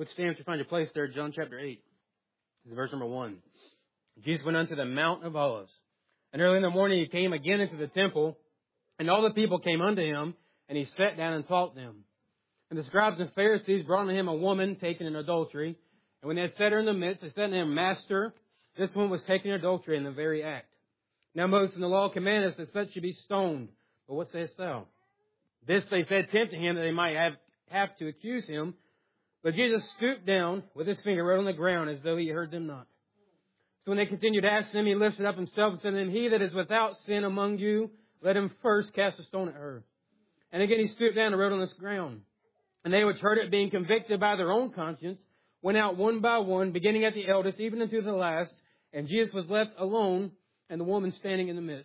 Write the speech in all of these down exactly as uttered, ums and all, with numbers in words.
Would stand to find your place there, John chapter eight. This is verse number one. Jesus went unto the Mount of Olives. And early in the morning he came again into the temple, and all the people came unto him, and he sat down and taught them. And the scribes and Pharisees brought unto him a woman taken in adultery. And when they had set her in the midst, they said unto him, Master, this woman was taken in adultery in the very act. Now Moses in the law commandeth that such should be stoned. But what sayest thou? This they said, tempting him, that they might have, have to accuse him. But Jesus stooped down with his finger, wrote on the ground, as though he heard them not. So when they continued asking him, he lifted up himself and said to them, He that is without sin among you, let him first cast a stone at her. And again he stooped down and wrote on this ground. And they which heard it, being convicted by their own conscience, went out one by one, beginning at the eldest, even unto the last. And Jesus was left alone, and the woman standing in the midst.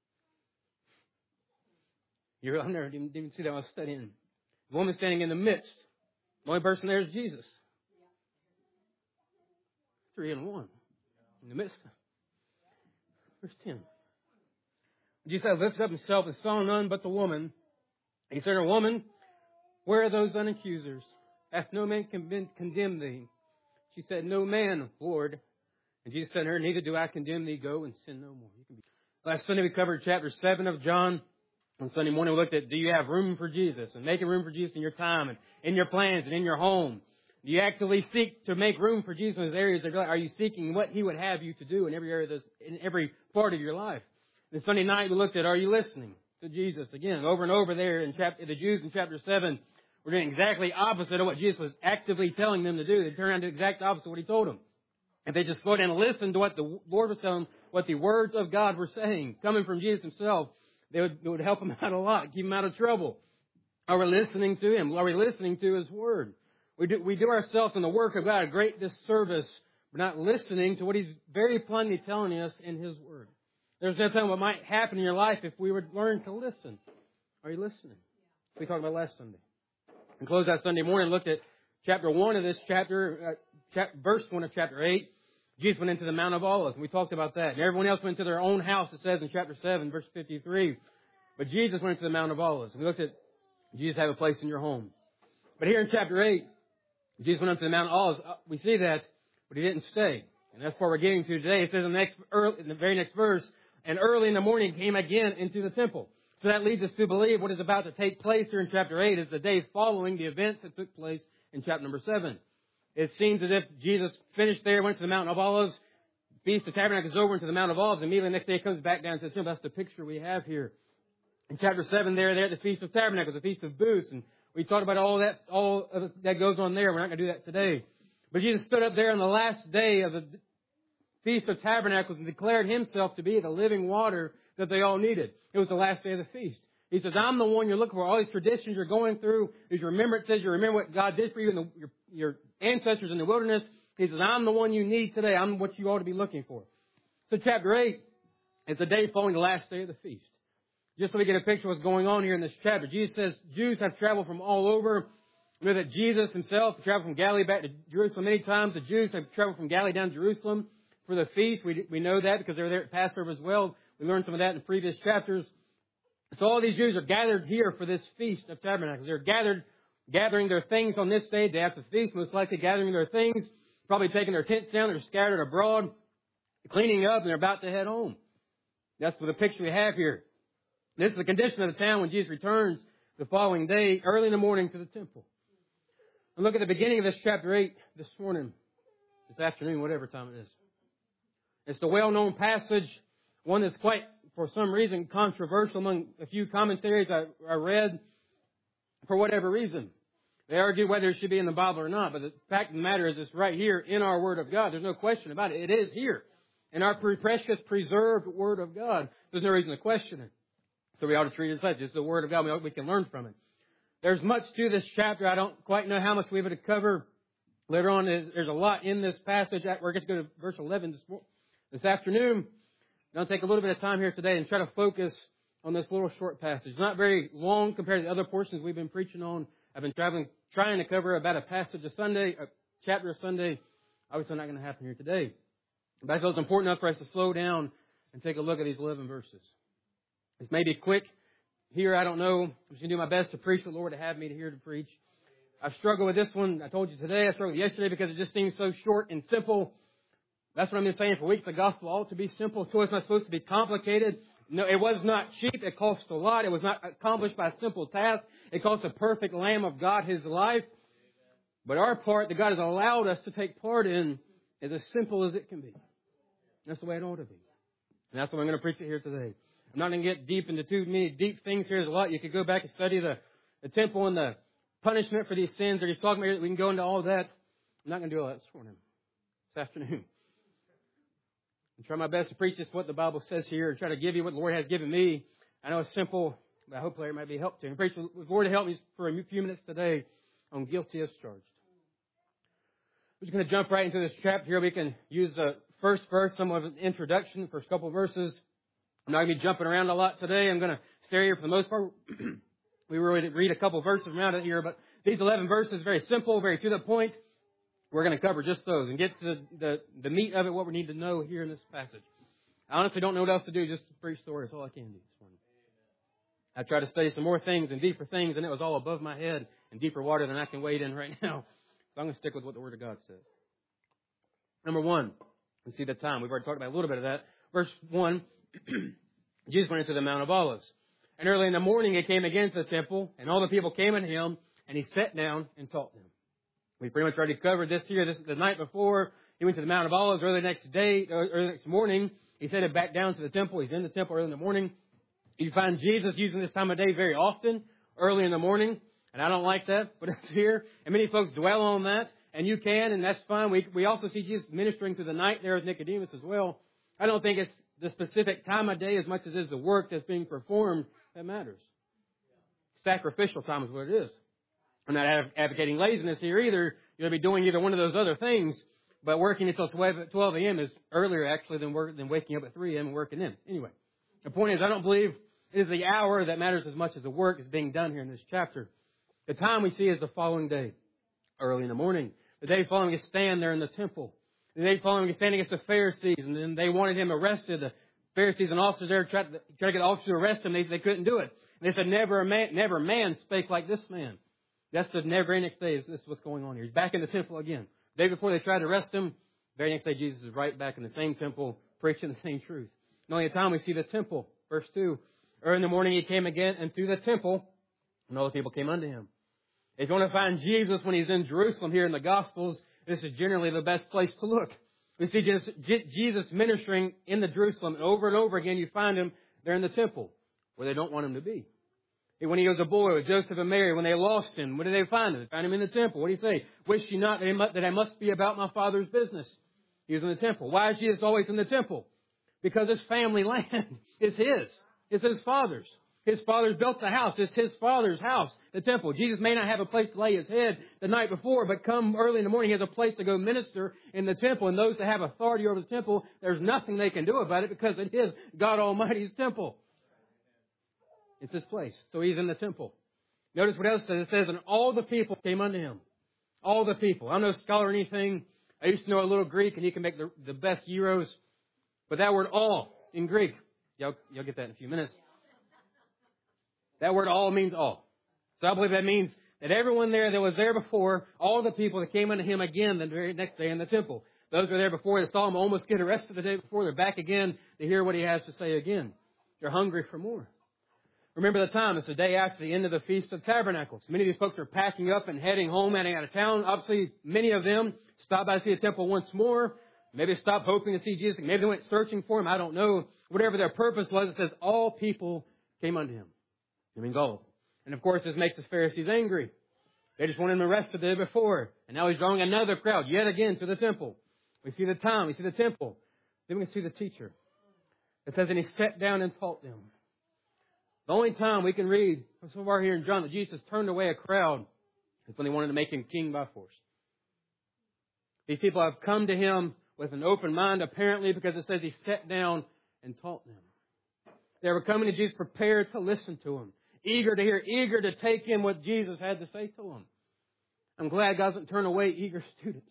You're on there, didn't even see that when I was studying. The woman standing in the midst. The only person there is Jesus. Three and one. In the midst. Verse ten. Jesus lifted up himself and saw none but the woman. He said, Woman, where are those unaccusers? Hath no man condemned thee? She said, No man, Lord. And Jesus said to her, Neither do I condemn thee. Go and sin no more. You can be. Last Sunday we covered chapter seven of John. On Sunday morning we looked at, do you have room for Jesus? And making room for Jesus in your time and in your plans and in your home. Do you actively seek to make room for Jesus in those areas? Are you seeking what He would have you to do in every area, of this, in every part of your life? And Sunday night we looked at, are you listening to Jesus? Again, over and over there in chapter, the Jews in chapter seven were doing exactly opposite of what Jesus was actively telling them to do. They turned around to the exact opposite of what He told them. If they just slowed down and listened to what the Lord was telling them, what the words of God were saying, coming from Jesus Himself, they would, it would help them out a lot, keep them out of trouble. Are we listening to Him? Are we listening to His Word? We do, we do ourselves in the work of God a great disservice. We're not listening to what He's very plainly telling us in His Word. There's no telling what might happen in your life if we would learn to listen. Are you listening? We talked about last Sunday. And closed out Sunday morning, looked at chapter one of this chapter, uh, chap, verse one of chapter eight. Jesus went into the Mount of Olives, and we talked about that. And everyone else went to their own house, it says in chapter seven, verse fifty-three. But Jesus went to the Mount of Olives. And we looked at Jesus have a place in your home. But here in chapter eight, Jesus went up to the Mount of Olives. We see that, but He didn't stay. And that's what we're getting to today. It says in the, next, early, in the very next verse, and early in the morning He came again into the temple. So that leads us to believe what is about to take place here in chapter eight is the day following the events that took place in chapter number seven. It seems as if Jesus finished there, went to the Mount of Olives, Feast of Tabernacles over into the Mount of Olives, and immediately the next day He comes back down to the temple. That's the picture we have here. In chapter seven there, there at the Feast of Tabernacles, the Feast of Booths, and we talked about all that, all of that goes on there. We're not going to do that today. But Jesus stood up there on the last day of the Feast of Tabernacles and declared Himself to be the living water that they all needed. It was the last day of the feast. He says, I'm the one you're looking for. All these traditions you're going through, is your remembrances. You remember what God did for you and the, your, your ancestors in the wilderness. He says, I'm the one you need today. I'm what you ought to be looking for. So chapter eight is the day following the last day of the feast. Just so we get a picture of what's going on here in this chapter. Jesus says Jews have traveled from all over. We know that Jesus Himself traveled from Galilee back to Jerusalem many times. The Jews have traveled from Galilee down to Jerusalem for the feast. We, we know that because they were there at Passover as well. We learned some of that in previous chapters. So all these Jews are gathered here for this Feast of Tabernacles. They're gathered, gathering their things on this day, day after the feast, most likely gathering their things, probably taking their tents down. They're scattered abroad, cleaning up, and they're about to head home. That's the picture we have here. This is the condition of the town when Jesus returns the following day, early in the morning, to the temple. And look at the beginning of this chapter eight this morning, this afternoon, whatever time it is. It's the well-known passage, one that's quite, for some reason, controversial among a few commentaries I, I read for whatever reason. They argue whether it should be in the Bible or not, but the fact of the matter is it's right here in our Word of God. There's no question about it. It is here in our precious, preserved Word of God. There's no reason to question it. So we ought to treat it as such. It's the Word of God. We can learn from it. There's much to this chapter. I don't quite know how much we have to cover. Later on, there's a lot in this passage. We're going to go to verse eleven this, this afternoon. I'll take a little bit of time here today and try to focus on this little short passage. It's not very long compared to the other portions we've been preaching on. I've been traveling, trying to cover about a passage a Sunday, a chapter a Sunday. Obviously not going to happen here today. But I feel it's important enough for us to slow down and take a look at these eleven verses. This may be quick here. I don't know. I'm just going to do my best to preach what the Lord would have me to here to preach. I've struggled with this one. I told you today. I struggled yesterday because it just seems so short and simple. That's what I've been saying for weeks. The gospel ought to be simple. So it's not supposed to be complicated. No, it was not cheap. It cost a lot. It was not accomplished by a simple task. It cost a perfect Lamb of God His life. But our part that God has allowed us to take part in is as simple as it can be. That's the way it ought to be. And that's what I'm going to preach it here today. I'm not going to get deep into too many deep things here. There's a lot. You could go back and study the, the temple and the punishment for these sins that He's talking about. We can go into all that. I'm not going to do all that this morning, this afternoon. And try my best to preach just what the Bible says here and try to give you what the Lord has given me. I know it's simple, but I hope it might be helped to. And preach the Lord to help me for a few minutes today on guilty as charged. We're just going to jump right into this chapter here. We can use the first verse, somewhat of an introduction, the first couple of verses. I'm not going to be jumping around a lot today. I'm going to stay here for the most part. We will read a couple of verses around it here, but these eleven verses are very simple, very to the point. We're going to cover just those and get to the, the, the meat of it, what we need to know here in this passage. I honestly don't know what else to do, just to preach the word. That's all I can do this morning. I tried to study some more things and deeper things, and it was all above my head and deeper water than I can wade in right now. So I'm going to stick with what the Word of God says. Number one, we see the time. We've already talked about a little bit of that. Verse one, Jesus went into the Mount of Olives. And early in the morning he came again to the temple, and all the people came unto him, and he sat down and taught them. We pretty much already covered this here. This is the night before he went to the Mount of Olives. Early the next day, early the next morning, he headed back down to the temple. He's in the temple early in the morning. You find Jesus using this time of day very often, early in the morning. And I don't like that, but it's here. And many folks dwell on that. And you can, and that's fine. We we also see Jesus ministering through the night there with Nicodemus as well. I don't think it's the specific time of day as much as it is the work that's being performed that matters. Sacrificial time is what it is. I'm not advocating laziness here either. You're going to be doing either one of those other things, but working until twelve a.m. is earlier actually than work, than waking up at three a.m. and working in. Anyway, the point is I don't believe it is the hour that matters as much as the work is being done here in this chapter. The time we see is the following day, early in the morning. The day following his stand there in the temple. The day following his stand against the Pharisees, and then they wanted him arrested. The Pharisees and officers there tried to, tried to get officers to arrest him. They, they couldn't do it. And they said, never a man, never man spake like this man. That's the very next day. This is what's going on here. He's back in the temple again. The day before they tried to arrest him, very next day Jesus is right back in the same temple, preaching the same truth. And only the time we see the temple. Verse two. Early in the morning he came again into the temple, and all the people came unto him. If you want to find Jesus when he's in Jerusalem here in the Gospels, this is generally the best place to look. We see Jesus ministering in the Jerusalem, and over and over again you find him there in the temple, where they don't want him to be. When he was a boy with Joseph and Mary, when they lost him, what did they find him? They found him in the temple. What did he say? Wish you not that I must be about my Father's business. He was in the temple. Why is Jesus always in the temple? Because his family land is his. It's his Father's. His father's built the house. It's his Father's house, the temple. Jesus may not have a place to lay his head the night before, but come early in the morning, he has a place to go minister in the temple. And those that have authority over the temple, there's nothing they can do about it because it is God Almighty's temple. It's his place. So he's in the temple. Notice what else it says. It says, and all the people came unto him. All the people. I'm no scholar or anything. I used to know a little Greek, and you can make the, the best gyros. But that word all in Greek, y'all, y'all get that in a few minutes. That word all means all. So I believe that means that everyone there that was there before, all the people that came unto him again the very next day in the temple. Those who were there before, they saw him almost get arrested the day before. They're back again to hear what he has to say again. They're hungry for more. Remember the time. It's the day after the end of the Feast of Tabernacles. Many of these folks are packing up and heading home, heading out of town. Obviously, many of them stopped by to see the temple once more. Maybe stopped hoping to see Jesus. Maybe they went searching for him. I don't know. Whatever their purpose was, it says all people came unto him. It means all. And of course, this makes the Pharisees angry. They just wanted him arrested the day before. And now he's drawing another crowd yet again to the temple. We see the time. We see the temple. Then we can see the teacher. It says, and he sat down and taught them. The only time we can read so far here in John that Jesus turned away a crowd is when they wanted to make him king by force. These people have come to him with an open mind, apparently, because it says he sat down and taught them. They were coming to Jesus prepared to listen to him, eager to hear, eager to take in what Jesus had to say to them. I'm glad God doesn't turn away eager students.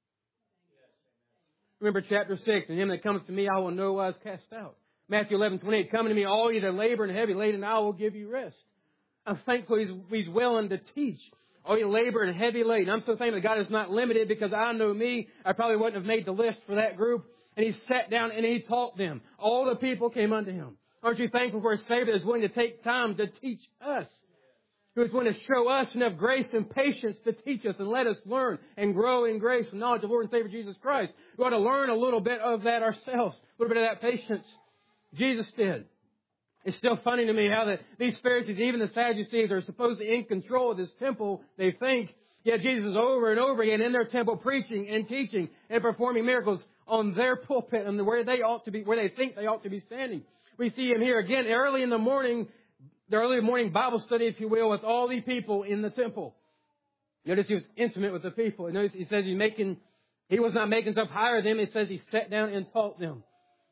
Remember chapter six, and him that comes to me I will no wise cast out. Matthew eleven twenty-eight, come to me all ye that labor and heavy laden, and I will give you rest. I'm thankful he's, he's willing to teach. All you labor and heavy laden. I'm so thankful that God is not limited, because I know me, I probably wouldn't have made the list for that group. And He sat down and He taught them. All the people came unto Him. Aren't you thankful for a Savior that is willing to take time to teach us? Who is willing to show us enough grace and patience to teach us and let us learn and grow in grace and knowledge of Lord and Savior Jesus Christ. We ought to learn a little bit of that ourselves, a little bit of that patience. Jesus did. It's still funny to me how that these Pharisees, even the Sadducees, are supposedly in control of this temple, they think. Yet Jesus is over and over again in their temple preaching and teaching and performing miracles on their pulpit and where they ought to be, where they think they ought to be standing. We see Him here again early in the morning, the early morning Bible study, if you will, with all the people in the temple. Notice He was intimate with the people. And notice He says He's making, He was not making Himself higher than them. It says He sat down and taught them.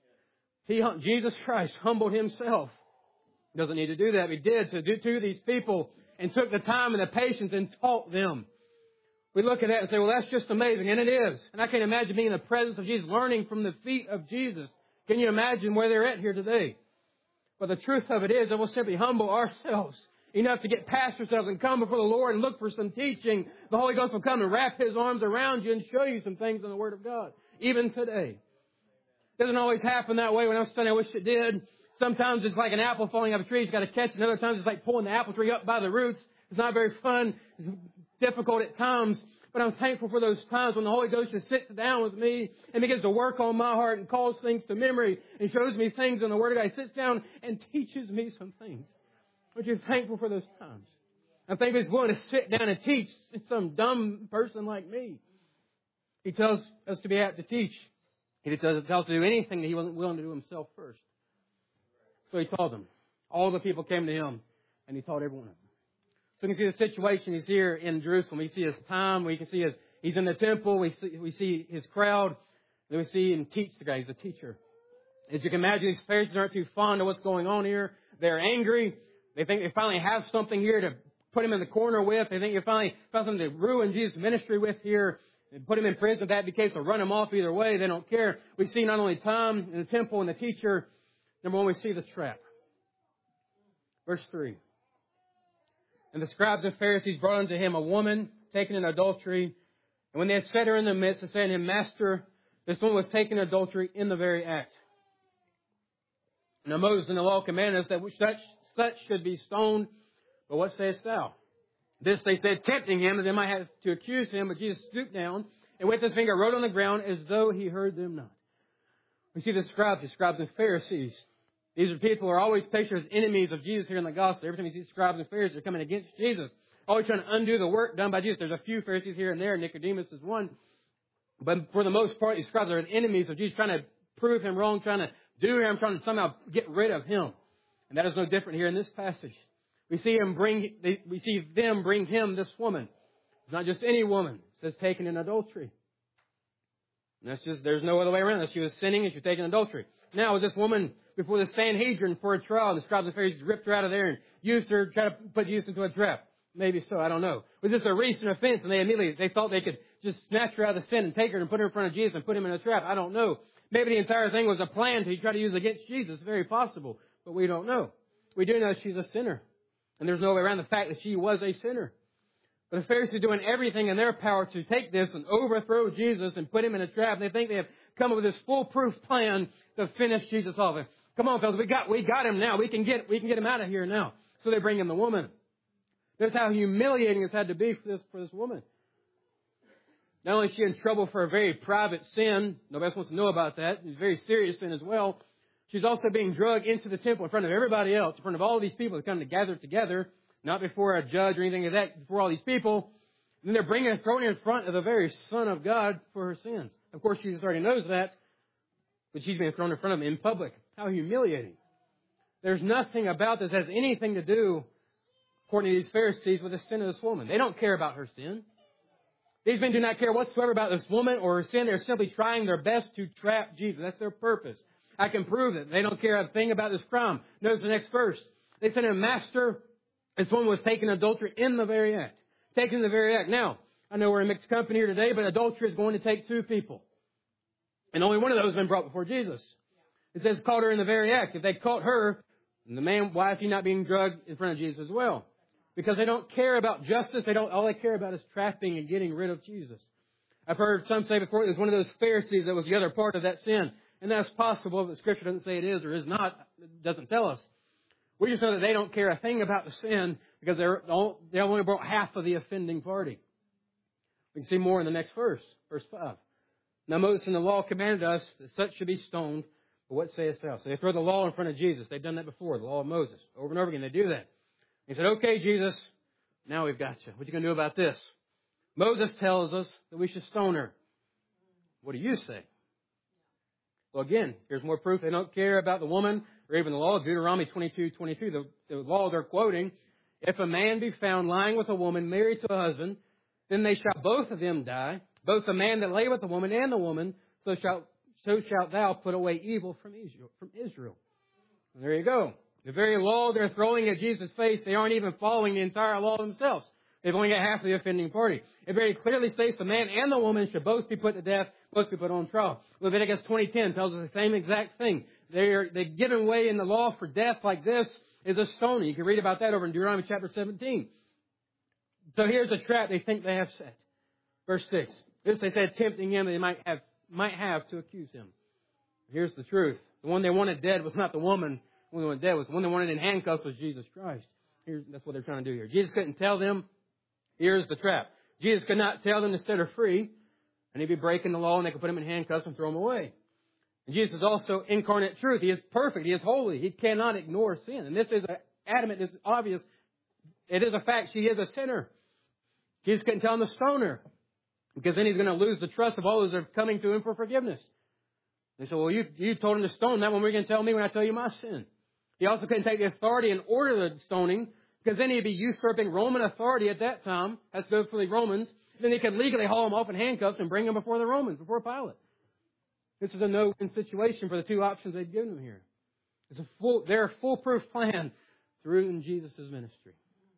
He, Jesus Christ humbled Himself. He doesn't need to do that. He did to do to these people and took the time and the patience and taught them. We look at that and say, well, that's just amazing. And it is. And I can't imagine being in the presence of Jesus, learning from the feet of Jesus. Can you imagine where they're at here today? But the truth of it is that we'll simply humble ourselves enough to get past ourselves and come before the Lord and look for some teaching. The Holy Ghost will come and wrap His arms around you and show you some things in the Word of God, even today. It doesn't always happen that way. When I was studying, I wish it did. Sometimes it's like an apple falling off a tree. You've got to catch it. And other times it's like pulling the apple tree up by the roots. It's not very fun. It's difficult at times. But I'm thankful for those times when the Holy Ghost just sits down with me and begins to work on my heart and calls things to memory and shows me things in the Word of God. He sits down and teaches me some things. Aren't you thankful for those times? I'm thankful He's willing to sit down and teach some dumb person like me. He tells us to be apt to teach. He doesn't tell us to do anything that He wasn't willing to do Himself first. So He taught them. All the people came to Him, and He taught every one of them. So we can see the situation. He's here in Jerusalem. We see His time. We can see His, He's in the temple. We see, we see His crowd. Then we see Him teach the guy. He's a teacher. As you can imagine, these Pharisees aren't too fond of what's going on here. They're angry. They think they finally have something here to put Him in the corner with. They think they finally found something to ruin Jesus' ministry with here and put Him in prison. If that be the case, they'll run Him off either way. They don't care. We see not only time in the temple and the teacher. Number one, we see the trap. Verse three. And the scribes and Pharisees brought unto Him a woman taken in adultery. And when they had set her in the midst, they said to Him, Master, this woman was taken in adultery in the very act. Now Moses in the law commanded us that such, such should be stoned. But what sayest thou? This they said, tempting Him, that they might have to accuse Him. But Jesus stooped down and with His finger wrote on the ground as though He heard them not. We see the scribes, the scribes and Pharisees. These are people who are always pictured as enemies of Jesus here in the gospel. Every time you see scribes and Pharisees, they're coming against Jesus. Always trying to undo the work done by Jesus. There's a few Pharisees here and there. Nicodemus is one. But for the most part, these scribes are enemies of Jesus, trying to prove Him wrong, trying to do Him, trying to somehow get rid of Him. And that is no different here in this passage. We see him bring, they, we see them bring Him this woman. It's not just any woman. It says taken in adultery. And that's just, there's no other way around this. She was sinning and she was taken in adultery. Now, was this woman before the Sanhedrin for a trial? The scribes and Pharisees ripped her out of there and used her, tried to put Jesus into a trap. Maybe so, I don't know. Was this a recent offense and they immediately, they thought they could just snatch her out of the sin and take her and put her in front of Jesus and put Him in a trap? I don't know. Maybe the entire thing was a plan to try to use against Jesus. It's very possible, but we don't know. We do know she's a sinner. And there's no way around the fact that she was a sinner. But the Pharisees are doing everything in their power to take this and overthrow Jesus and put Him in a trap. And they think they have come up with this foolproof plan to finish Jesus off. Come on, fellas, we got we got Him now. We can get we can get Him out of here now. So they bring Him the woman. That's how humiliating it's had to be for this for this woman. Not only is she in trouble for a very private sin, nobody else wants to know about that. It's a very serious sin as well. She's also being dragged into the temple in front of everybody else, in front of all these people that come to gather together, not before a judge or anything like that, before all these people. And then they're bringing her, throwing her in front of the very Son of God for her sins. Of course, Jesus already knows that, but she's being thrown in front of Him in public. How humiliating. There's nothing about this that has anything to do, according to these Pharisees, with the sin of this woman. They don't care about her sin. These men do not care whatsoever about this woman or her sin. They're simply trying their best to trap Jesus. That's their purpose. I can prove it. They don't care a thing about this crime. Notice the next verse. They said, Master, this woman was taken in adultery in the very act. Taken in the very act. Now, I know we're in mixed company here today, but adultery is going to take two people. And only one of those has been brought before Jesus. It says caught her in the very act. If they caught her, the man, why is he not being drugged in front of Jesus as well? because they don't care about justice. They don't, all they care about is trapping and getting rid of Jesus. I've heard some say before it was one of those Pharisees that was the other part of that sin. And that's possible, but Scripture doesn't say it is or is not. It doesn't tell us. We just know that they don't care a thing about the sin because they're, they only brought half of the offending party. We can see more in the next verse, verse five. Now Moses in the law commanded us that such should be stoned, but what sayest thou? So they throw the law in front of Jesus. They've done that before, the law of Moses. Over and over again, they do that. He said, okay, Jesus, now we've got you. What are you going to do about this? Moses tells us that we should stone her. What do you say? Well, again, here's more proof. They don't care about the woman or even the law. Deuteronomy twenty-two twenty-two, the, the law they're quoting. If a man be found lying with a woman married to a husband, then they shall both of them die, both the man that lay with the woman and the woman. So shalt, so shalt thou put away evil from Israel. From Israel. And there you go. The very law they're throwing at Jesus' face, they aren't even following the entire law themselves. They've only got half of the offending party. It very clearly states the man and the woman should both be put to death, both be put on trial. Leviticus twenty ten tells us the same exact thing. They're, they're given way in the law for death like this is a stoning. You can read about that over in Deuteronomy chapter seventeen. So here's a trap they think they have set. Verse six. This they said, tempting him that they might have, might have to accuse him. Here's the truth. The one they wanted dead was not the woman. The one they wanted dead was the one they wanted in handcuffs was Jesus Christ. Here's, that's what they're trying to do here. Jesus couldn't tell them. Here's the trap. Jesus could not tell them to set her free, and he'd be breaking the law, and they could put him in handcuffs and throw him away. And Jesus is also incarnate truth. He is perfect. He is holy. He cannot ignore sin. And this is adamant. It's obvious. It is a fact. She is a sinner. Jesus couldn't tell him to stone her, because then he's going to lose the trust of all those that are coming to him for forgiveness. They said, well, you, you told him to stone. That one we're going to tell me when I tell you my sin. He also couldn't take the authority and order the stoning, because then he'd be usurping Roman authority at that time. That's good for the Romans. Then he could legally haul him off in handcuffs and bring him before the Romans, before Pilate. This is a no-win situation for the two options they've given him here. It's a full, their foolproof plan through in Jesus' ministry.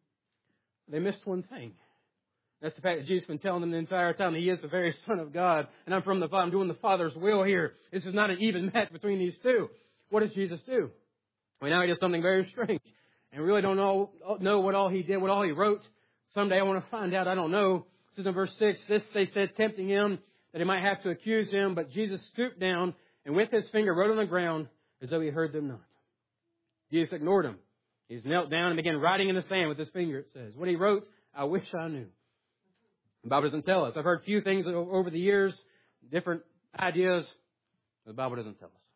They missed one thing. That's the fact that Jesus has been telling them the entire time that he is the very Son of God, and I'm from the Father. I'm doing the Father's will here. This is not an even match between these two. What does Jesus do? Well, now he does something very strange. And we really don't know, know what all he did, what all he wrote. Someday I want to find out. I don't know. This is in verse six. This they said, tempting him, that he might have to accuse him. But Jesus stooped down and with his finger wrote on the ground as though he heard them not. Jesus ignored him. He's knelt down and began writing in the sand with his finger, it says. What he wrote, I wish I knew. The Bible doesn't tell us. I've heard a few things over the years, different ideas. The Bible doesn't tell us.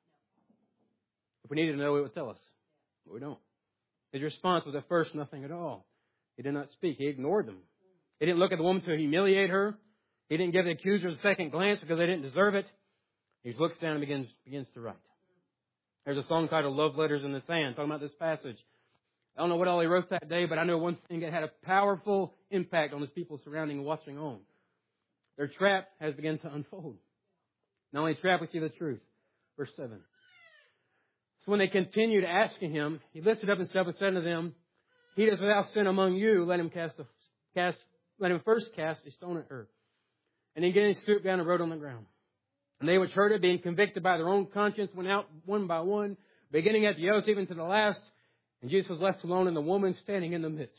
If we needed to know, it would tell us. But we don't. His response was at first nothing at all. He did not speak. He ignored them. He didn't look at the woman to humiliate her. He didn't give the accusers a second glance because they didn't deserve it. He looks down and begins, begins to write. There's a song titled Love Letters in the Sand, talking about this passage. I don't know what all he wrote that day, but I know one thing that had a powerful impact on his people surrounding and watching on. Their trap has begun to unfold. Not only trap, we see the truth. Verse seven. So when they continued asking him, he lifted up himself and said to them, he that is without sin among you, let him cast a, cast, let him first cast a stone at her. And again he stooped down and wrote on the ground. And they which heard it, being convicted by their own conscience, went out one by one, beginning at the eldest even to the last. And Jesus was left alone, and the woman standing in the midst.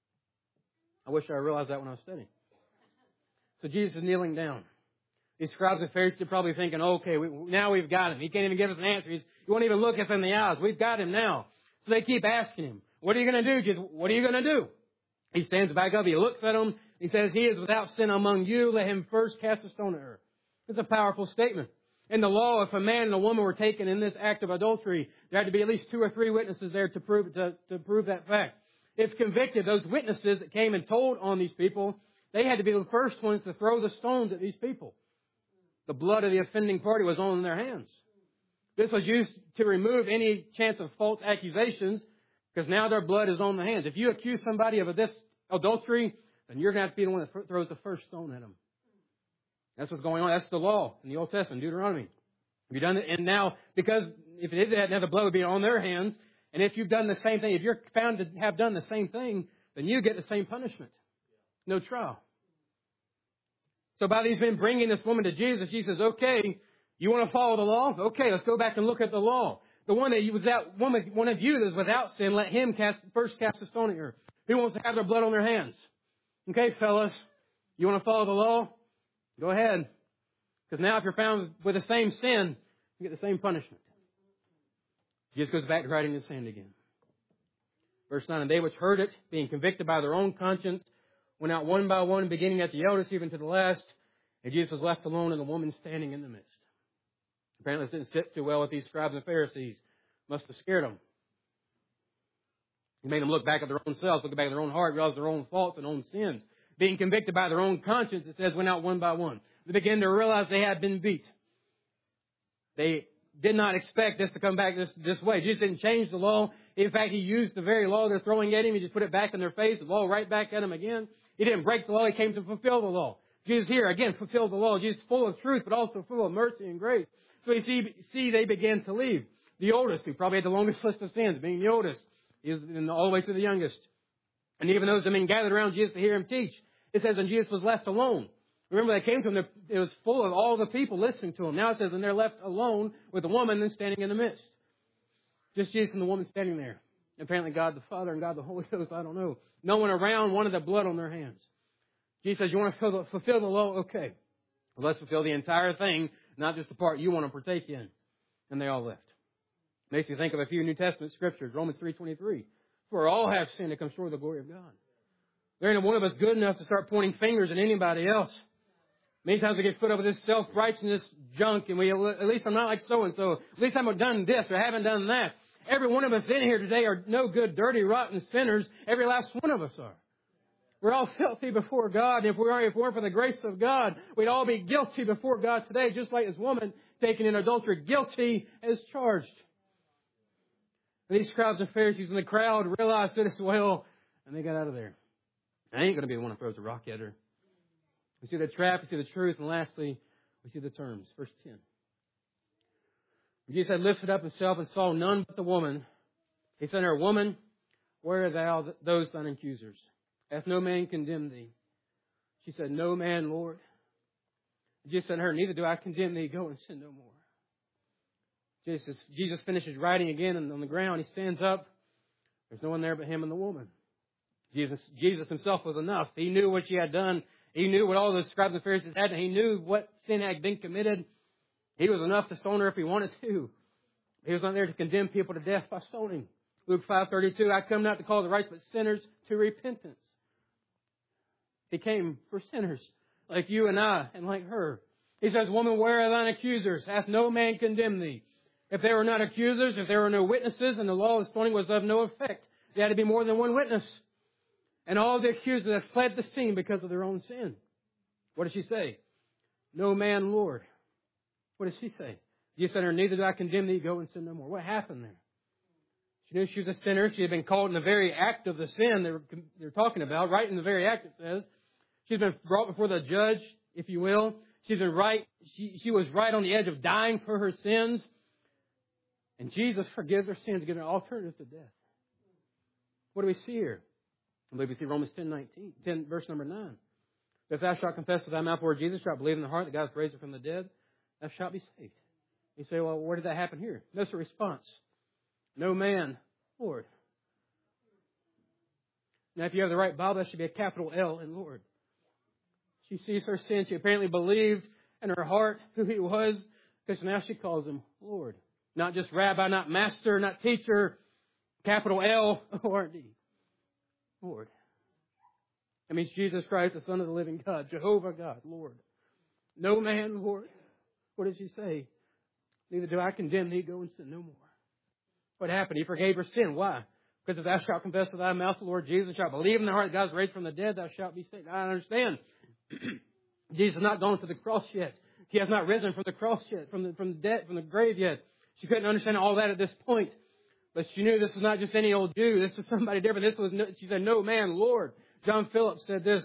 I wish I realized that when I was studying. So Jesus is kneeling down. These scribes and Pharisees are probably thinking, okay, we, now we've got him. He can't even give us an answer. He's, he won't even look us in the eyes. We've got him now. So they keep asking him, what are you going to do, Jesus? What are you going to do? He stands back up. He looks at them. He says, he is without sin among you. Let him first cast a stone at her. It's a powerful statement. In the law, if a man and a woman were taken in this act of adultery, there had to be at least two or three witnesses there to prove, to, to prove that fact. If convicted, those witnesses that came and told on these people, they had to be the first ones to throw the stones at these people. The blood of the offending party was on their hands. This was used to remove any chance of false accusations, because now their blood is on the hands. If you accuse somebody of this adultery, then you're going to have to be the one that throws the first stone at them. That's what's going on. That's the law in the Old Testament, Deuteronomy. Have you done it? And now, because if it did that, now the blood would be on their hands. And if you've done the same thing, if you're found to have done the same thing, then you get the same punishment. No trial. So by these men bringing this woman to Jesus, Jesus says, okay, you want to follow the law? Okay, let's go back and look at the law. The one that was that woman, one of you that is without sin, let him cast, first cast a stone at her. Who wants to have their blood on their hands? Okay, fellas, you want to follow the law? Go ahead. Because now if you're found with the same sin, you get the same punishment. He just goes back to writing in the sand again. Verse nine, and they which heard it, being convicted by their own conscience, went out one by one, beginning at the eldest, even to the last. And Jesus was left alone, and the woman standing in the midst. Apparently this didn't sit too well with these scribes and Pharisees. Must have scared them. He made them look back at their own selves, look back at their own heart, realize their own faults and own sins. Being convicted by their own conscience, it says, went out one by one. They began to realize they had been beat. They did not expect this to come back this, this way. Jesus didn't change the law. In fact, He used the very law they're throwing at Him. He just put it back in their face, the law right back at them again. He didn't break the law. He came to fulfill the law. Jesus here, again, fulfilled the law. Jesus full of truth, but also full of mercy and grace. So you see, see they began to leave. The oldest, who probably had the longest list of sins, being the oldest, is all the way to the youngest. And even those that men gathered around Jesus to hear Him teach. It says, and Jesus was left alone. Remember, they came to Him, it was full of all the people listening to Him. Now it says, and they're left alone with the woman then standing in the midst. Just Jesus and the woman standing there. Apparently God the Father and God the Holy Ghost, I don't know. No one around wanted the blood on their hands. Jesus says, you want to fulfill the, fulfill the law? Okay. Well, let's fulfill the entire thing, not just the part you want to partake in. And they all left. Makes you think of a few New Testament scriptures. Romans three twenty-three. For all have sinned and come short of the glory of God. There ain't one of us good enough to start pointing fingers at anybody else. Many times we get foot over this self-righteousness junk, and we, at least I'm not like so-and-so. At least I haven't done this or I haven't done that. Every one of us in here today are no good, dirty, rotten sinners. Every last one of us are. We're all filthy before God. If we are, if we weren't for the grace of God, we'd all be guilty before God today, just like this woman taken in adultery, guilty as charged. And these scribes and Pharisees in the crowd realized it as well, and they got out of there. I ain't going to be the one who throws a rock at her. We see the trap, we see the truth, and lastly, we see the terms. Verse ten. Jesus had lifted up Himself and saw none but the woman. He said to her, Woman, where are thou those thine accusers? Hath no man condemned thee? She said, No man, Lord. Jesus said to her, Neither do I condemn thee. Go and sin no more. Jesus, Jesus finishes writing again on the ground. He stands up. There's no one there but Him and the woman. Jesus, Jesus Himself was enough. He knew what she had done. He knew what all the scribes and Pharisees had. And He knew what sin had been committed. He was enough to stone her if He wanted to. He was not there to condemn people to death by stoning. Luke five thirty-two, I come not to call the righteous but sinners to repentance. He came for sinners like you and I and like her. He says, Woman, where are thine accusers? Hath no man condemned thee? If there were not accusers, if there were no witnesses, and the law of stoning was of no effect, there had to be more than one witness. And all the accusers had fled the scene because of their own sin. What did she say? No man, Lord. What did she say? Jesus said to her, Neither do I condemn thee, go and sin no more. What happened there? She knew she was a sinner. She had been caught in the very act of the sin they were, they were talking about. Right in the very act, it says. She's been brought before the judge, if you will. She's been right. She, she was right on the edge of dying for her sins. And Jesus forgives her sins, giving an alternative to death. What do we see here? I believe we see Romans ten nineteen, ten, verse number nine. If thou shalt confess with thy mouth, Lord Jesus, shalt believe in the heart that God hath raised him from the dead, thou shalt be saved. You say, well, where did that happen here? Notice the response. No man, Lord. Now, if you have the right Bible, that should be a capital L in Lord. She sees her sin. She apparently believed in her heart who He was, because now she calls Him Lord. Not just rabbi, not master, not teacher, capital L O R D. Lord. That means Jesus Christ, the Son of the living God, Jehovah God, Lord. No man, Lord. What did she say? Neither do I condemn thee, go and sin no more. What happened? He forgave her sin. Why? Because if thou shalt confess with thy mouth the Lord Jesus, and shalt believe in the heart that God is raised from the dead, thou shalt be saved. I understand. Jesus has not gone to the cross yet. He has not risen from the cross yet, from the, from the dead, from the grave yet. She couldn't understand all that at this point. But she knew this was not just any old Jew. This was somebody different. This was, no, she said, no man, Lord. John Phillips said this.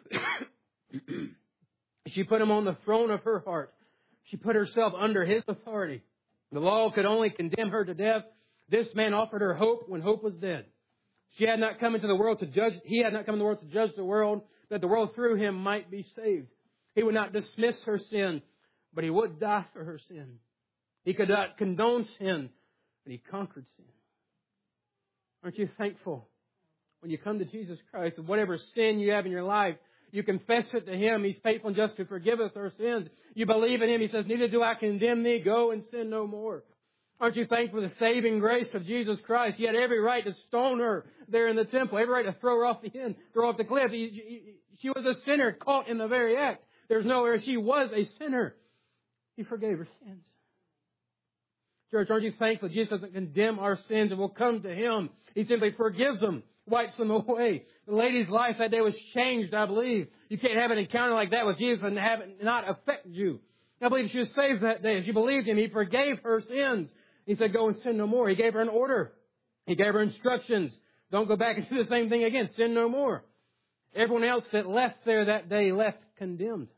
She put Him on the throne of her heart. She put herself under His authority. The law could only condemn her to death. This man offered her hope when hope was dead. She had not come into the world to judge. He had not come into the world to judge the world, that the world through Him might be saved. He would not dismiss her sin, but He would die for her sin. He could not condone sin, but He conquered sin. Aren't you thankful when you come to Jesus Christ, and whatever sin you have in your life, you confess it to Him. He's faithful and just to forgive us our sins. You believe in Him. He says, neither do I condemn thee. Go and sin no more. Aren't you thankful for the saving grace of Jesus Christ? He had every right to stone her there in the temple, every right to throw her off the end, throw her off the cliff. He, he, she was a sinner caught in the very act. There's no error. She was a sinner. He forgave her sins. Church, aren't you thankful Jesus doesn't condemn our sins and will come to Him? He simply forgives them, wipes them away. The lady's life that day was changed, I believe. You can't have an encounter like that with Jesus and have it not affect you. I believe she was saved that day. She believed Him. He forgave her sins. He said, go and sin no more. He gave her an order. He gave her instructions. Don't go back and do the same thing again. Sin no more. Everyone else that left there that day left condemned.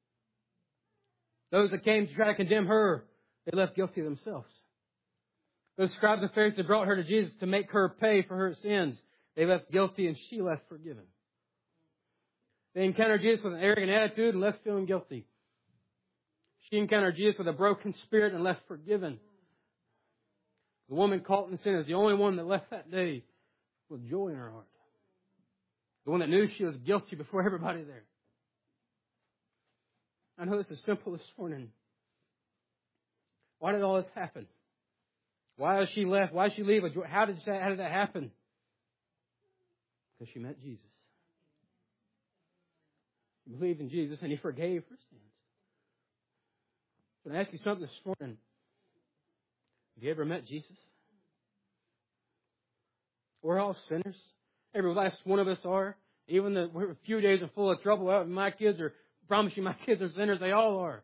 Those that came to try to condemn her, they left guilty themselves. Those scribes and Pharisees that brought her to Jesus to make her pay for her sins, they left guilty and she left forgiven. They encountered Jesus with an arrogant attitude and left feeling guilty. She encountered Jesus with a broken spirit and left forgiven. The woman caught in sin is the only one that left that day with joy in her heart. The one that knew she was guilty before everybody there. I know this is simple this morning. Why did all this happen? Why has she left? Why did she leave? How did that, how did that happen? Because she met Jesus. She believed in Jesus and He forgave her sins. I'm going to ask you something this morning. Have you ever met Jesus? We're all sinners. Every last one of us are. Even the we're a few days are full of trouble. Well, my kids are, I promise you, my kids are sinners. They all are.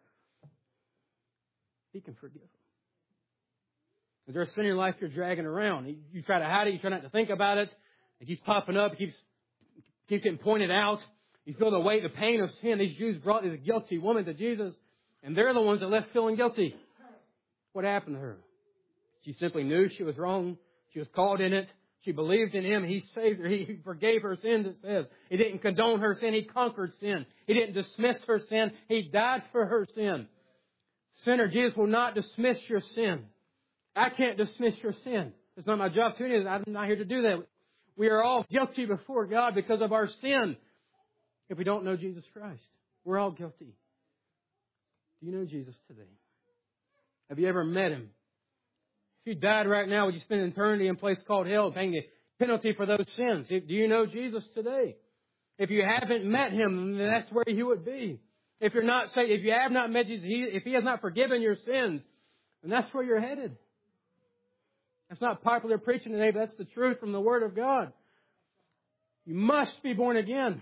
He can forgive them. Is there a sin in your life you're dragging around? You, you try to hide it. You try not to think about it. It keeps popping up. It keeps, keeps getting pointed out. You feel the weight, the pain of sin. These Jews brought this guilty woman to Jesus, and they're the ones that left feeling guilty. What happened to her? She simply knew she was wrong. She was caught in it. She believed in Him. He saved her. He forgave her sins, it says. He didn't condone her sin. He conquered sin. He didn't dismiss her sin. He died for her sin. Sinner, Jesus will not dismiss your sin. I can't dismiss your sin. It's not my job to do. I'm not here to do that. We are all guilty before God because of our sin if we don't know Jesus Christ. We're all guilty. Do you know Jesus today? Have you ever met Him? If you died right now, would you spend eternity in a place called hell paying the penalty for those sins? Do you know Jesus today? If you haven't met Him, then that's where you would be. If you're not saved, if you have not met Jesus, if He has not forgiven your sins, then that's where you're headed. That's not popular preaching today, but that's the truth from the Word of God. You must be born again.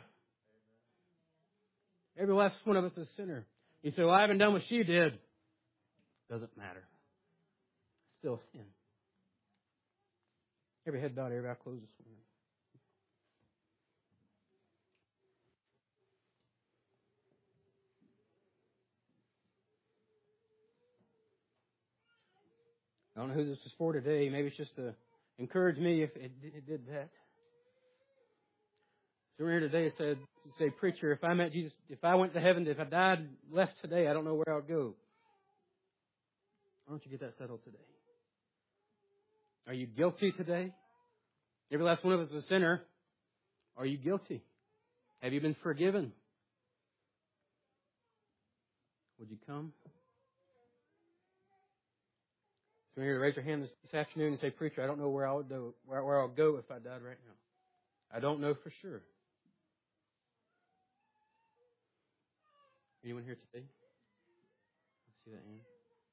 Every last one of us is a sinner. You say, well, I haven't done what she did. Doesn't matter. Still sin. Every head bowed, every eye closed this morning. I don't know who this is for today. Maybe it's just to encourage me if it, it did that. So we're here today and said, say, preacher, if I met Jesus, if I went to heaven, if I died, left today, I don't know where I'll go. Why don't you get that settled today? Are you guilty today? Every last one of us is a sinner. Are you guilty? Have you been forgiven? Would you come? So you're here to raise your hand this, this afternoon and say, preacher, I don't know where I'll go, where, where I'll go if I died right now. I don't know for sure. Anyone here today? I see that hand.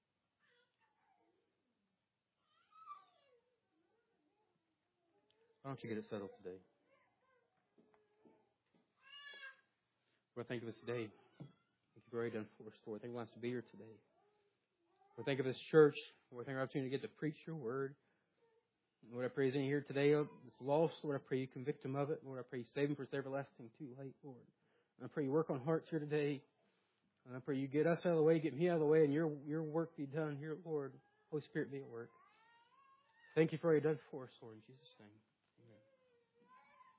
Why don't you get it settled today? Lord, thank you for this day. Thank you for already done for us, Lord. Thank you wants to be here today. Lord, thank you for this church. Lord, thank you for the opportunity to get to preach your word. Lord, I pray he's in here today. It's lost. Lord, I pray you convict him of it. Lord, I pray you save him for it's everlasting too late, Lord. And I pray you work on hearts here today. And I pray you get us out of the way, get me out of the way, and your your work be done here, Lord. Holy Spirit be at work. Thank you for all you've done for us, Lord, in Jesus' name.